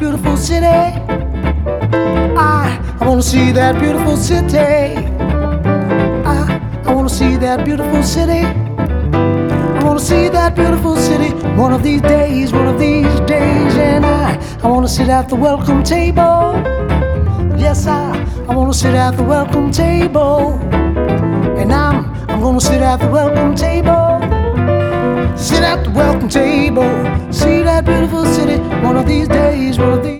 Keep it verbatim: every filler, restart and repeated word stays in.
beautiful city. I, I wanna see that beautiful city. I, I wanna see that beautiful city. I wanna see that beautiful city one of these days, one of these days. And I, I wanna sit at the welcome table. Yes, I, I wanna sit at the welcome table. And I'm, I'm gonna sit at the welcome table. Sit at the welcome table. See that beautiful city one of these days, one of these